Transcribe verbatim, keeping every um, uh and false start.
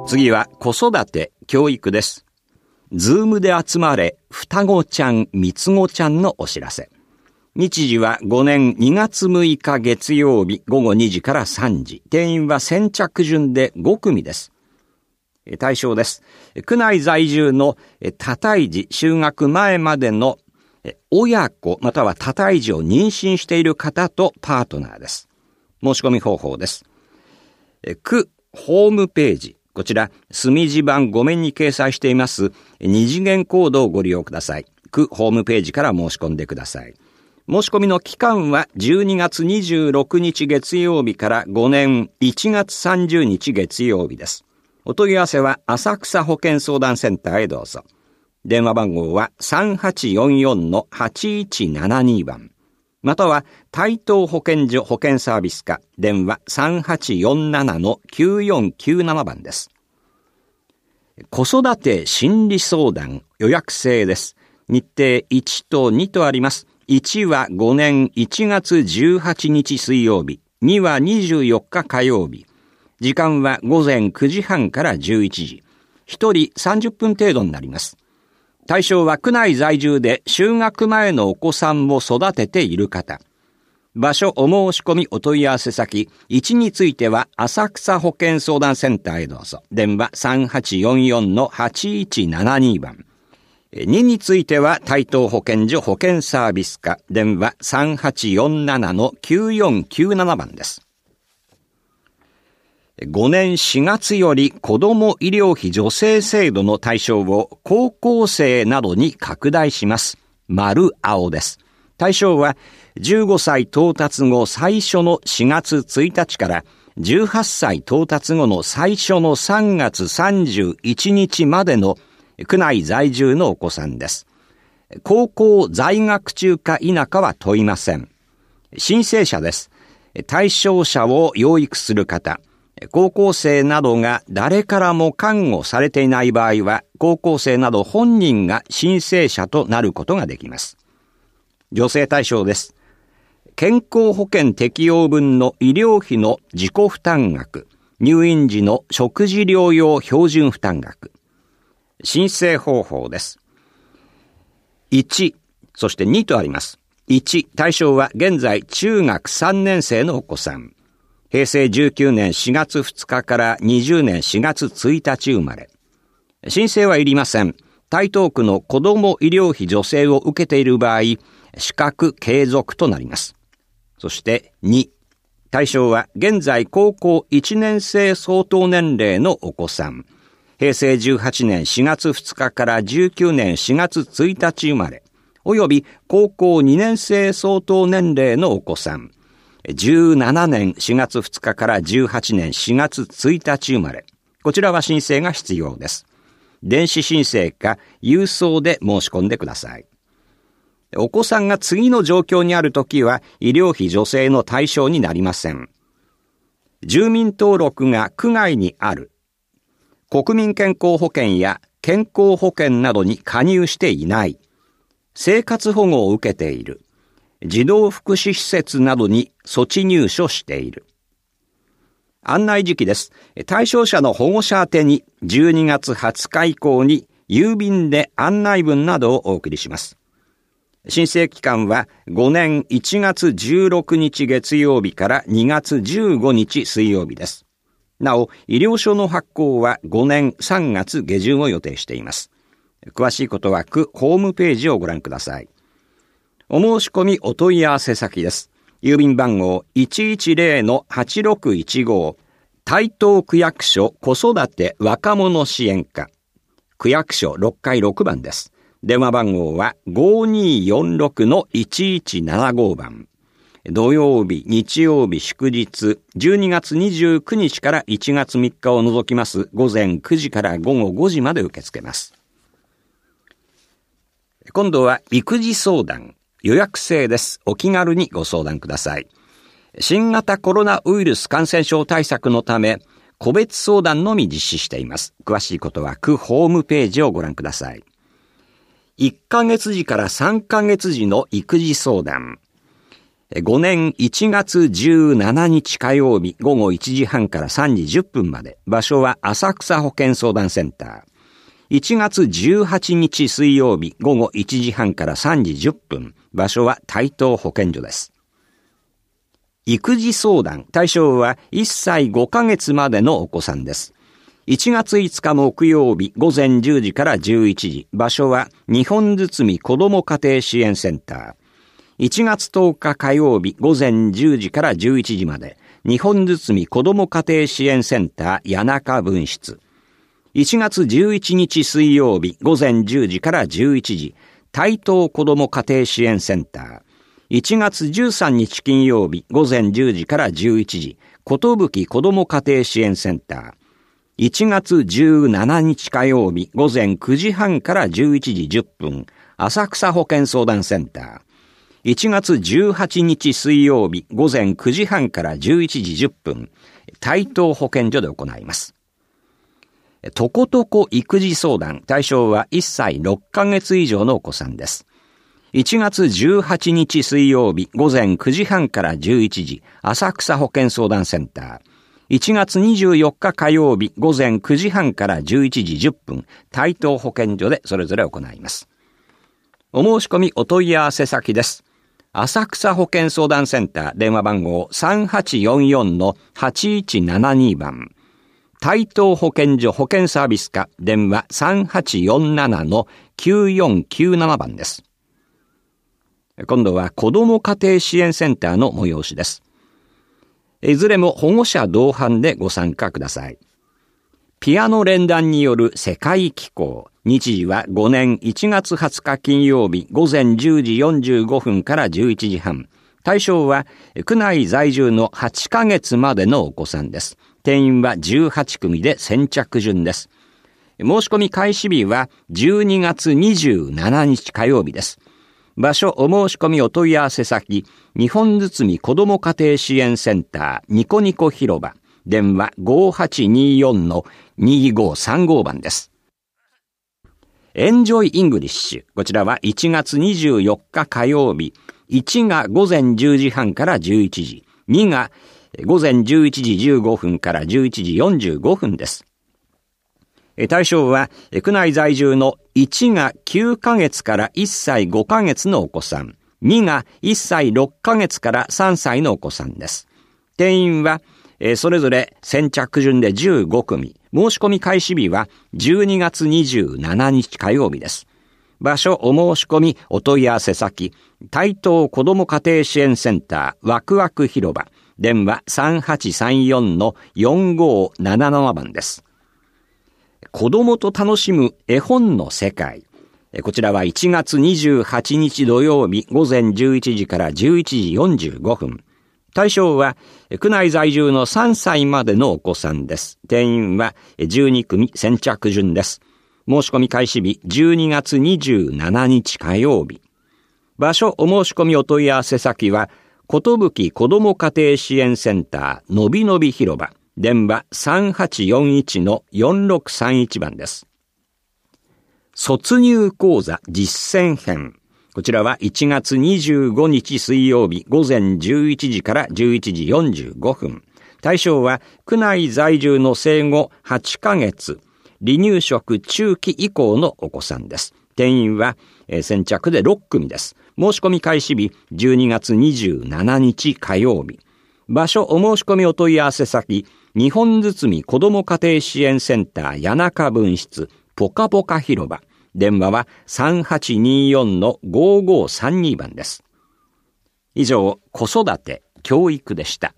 次は子育て、教育です。ズームで集まれ、双子ちゃん、三つ子ちゃんのお知らせ。日時はごねんにがつむいか月曜日ごごにじからさんじ。定員は先着順でごくみです。対象です。区内在住の多胎児就学前までの親子または多胎児を妊娠している方とパートナーです。申し込み方法です。区ホームページ、こちら墨字版ご面に掲載しています二次元コードをご利用ください。区ホームページから申し込んでください。申し込みの期間はじゅうにがつにじゅうろくにち月曜日からごねんいちがつさんじゅうにち月曜日です。お問い合わせは浅草保健相談センターへどうぞ。電話番号は さんはちよんよん はちいちななに 番。または台東保健所保健サービス課電話 さんはちよんなな きゅうよんきゅうなな 番です。子育て心理相談予約制です。日程いちとにとあります。いちはごねんいちがつじゅうはちにち水曜日、にはにじゅうよっか火曜日。時間はごぜんくじはんからじゅういちじ。ひとりさんじゅっぷん程度になります。対象は区内在住で就学前のお子さんを育てている方。場所お申し込みお問い合わせ先、いちについては浅草保健相談センターへどうぞ。電話 さんはちよんよん はちいちななに 番。にについては台東保健所保健サービス課電話 さんはちよんなな きゅうよんきゅうなな 番です。ごねんしがつより子ども医療費助成制度の対象を高校生などに拡大します。丸青です。対象はじゅうごさい到達後最初のしがつついたちからじゅうはっさい到達後の最初のさんがつさんじゅういちにちまでの区内在住のお子さんです。高校在学中か否かは問いません。申請者です。対象者を養育する方、高校生などが誰からも監護されていない場合は、高校生など本人が申請者となることができます。助成対象です。健康保険適用分の医療費の自己負担額、入院時の食事療養標準負担額。申請方法です。いち、そしてにとあります。いち、対象は現在中学さんねん生のお子さん。へいせいじゅうきゅうねんしがつふつかからにじゅうねんしがつついたち生まれ。申請はいりません。台東区の子ども医療費助成を受けている場合、資格継続となります。そしてに、対象は現在高校いちねん生相当年齢のお子さん。へいせいじゅうはちねんしがつふつかからじゅうきゅうねんしがつついたち生まれ、および高校にねん生相当年齢のお子さん。じゅうななねんしがつふつかからじゅうはちねんしがつついたち生まれ。こちらは申請が必要です。電子申請か郵送で申し込んでください。お子さんが次の状況にあるときは医療費助成の対象になりません。住民登録が区外にある。国民健康保険や健康保険などに加入していない。生活保護を受けている。児童福祉施設などに措置入所している。案内時期です。対象者の保護者宛てにじゅうにがつはつか以降に郵便で案内文などをお送りします。申請期間はごねんいちがつじゅうろくにち月曜日からにがつじゅうごにち水曜日です。なお、医療証の発行はごねんさんがつげじゅんを予定しています。詳しいことは区ホームページをご覧ください。お申し込みお問い合わせ先です。郵便番号 いちいちゼロ はちろくいちご 台東区役所子育て若者支援課区役所ろっかいろくばんです。電話番号は ごにーよんろく いちいちななご 番。土曜日、日曜日、祝日、じゅうにがつにじゅうくにちからいちがつみっかを除きますごぜんくじからごごごじまで受け付けます。今度は育児相談。予約制です。お気軽にご相談ください。新型コロナウイルス感染症対策のため、個別相談のみ実施しています。詳しいことは区ホームページをご覧ください。いっかげつじからさんかげつじの育児相談。 ごねんいちがつじゅうしちにち火曜日午後いちじはんからさんじじゅっぷんまで、場所は浅草保健相談センター。いちがつじゅうはちにち水曜日午後いちじはんからさんじじゅっぷん、場所は台東保健所です。育児相談、対象はいっさいごかげつまでのお子さんです。いちがついつか木曜日午前じゅうじからじゅういちじ、場所は日本堤子ども家庭支援センター。いちがつとおか火曜日午前じゅうじからじゅういちじまで、日本堤子ども家庭支援センター谷中分室。いちがつじゅういちにち水曜日午前じゅうじからじゅういちじ、台東子ども家庭支援センター。いちがつじゅうさんにち金曜日午前じゅうじからじゅういちじ、ことぶき子ども家庭支援センター。いちがつじゅうしちにち火曜日午前くじはんからじゅういちじじゅっぷん、浅草保健相談センター。いちがつじゅうはちにち水曜日午前くじはんからじゅういちじじゅっぷん、台東保健所で行います。とことこ育児相談、対象はいっさいろっかげつ以上のお子さんです。いちがつじゅうはちにち水曜日午前くじはんからじゅういちじ、浅草保健相談センター。いちがつにじゅうよっか火曜日午前くじはんからじゅういちじじゅっぷん、台東保健所でそれぞれ行います。お申し込みお問い合わせ先です。浅草保健相談センター、電話番号 さんはちよんよんのはちいちななに 番。台東保健所保健サービス課、電話 さんはちよんななのきゅうよんきゅうなな 番です。今度は子ども家庭支援センターの催しです。いずれも保護者同伴でご参加ください。ピアノ連弾による世界紀行。日時はごねんいちがつはつか金曜日午前じゅうじよんじゅうごふんからじゅういちじはん。対象は区内在住のはちかげつまでのお子さんです。定員はじゅうはちくみで先着順です。申し込み開始日はじゅうにがつにじゅうしちにち火曜日です。場所お申し込みお問い合わせ先、日本堤子ども家庭支援センターニコニコ広場、電話ごはちによんのにごさんご 番です。エンジョイイングリッシュ。こちらはいちがつにじゅうよっか火曜日。いちが午前じゅうじはんからじゅういちじ。にが午前じゅういちじじゅうごふんからじゅういちじよんじゅうごふんです。対象は区内在住のいちがきゅうかげつからいっさいごかげつのお子さん。にがいっさいろっかげつからさんさいのお子さんです。定員はそれぞれ先着順でじゅうごくみ。申し込み開始日はじゅうにがつにじゅうしちにち火曜日です。場所お申し込みお問い合わせ先、台東子ども家庭支援センターワクワク広場、電話さんはちさんよんのよんごななな 番です。子供と楽しむ絵本の世界。こちらはいちがつにじゅうはちにち土曜日午前じゅういちじからじゅういちじよんじゅうごふん。対象は区内在住のさんさいまでのお子さんです。定員はじゅうにくみ先着順です。申し込み開始日じゅうにがつにじゅうしちにち火曜日。場所お申し込みお問い合わせ先はことぶき子ども家庭支援センターのびのび広場、電話さんはちよんいちのよんろくさんいち 番です。卒入講座実践編。こちらはいちがつにじゅうごにち水曜日午前じゅういちじからじゅういちじよんじゅうごふん。対象は区内在住の生後はちかげつ、離乳食中期以降のお子さんです。定員は先着でろっくみです。申し込み開始日じゅうにがつにじゅうしちにち火曜日。場所お申し込みお問い合わせ先、日本堤子ども家庭支援センター谷中分室ポカポカ広場、電話はさんはちによんのごごさんに 番です。以上、子育て教育でした。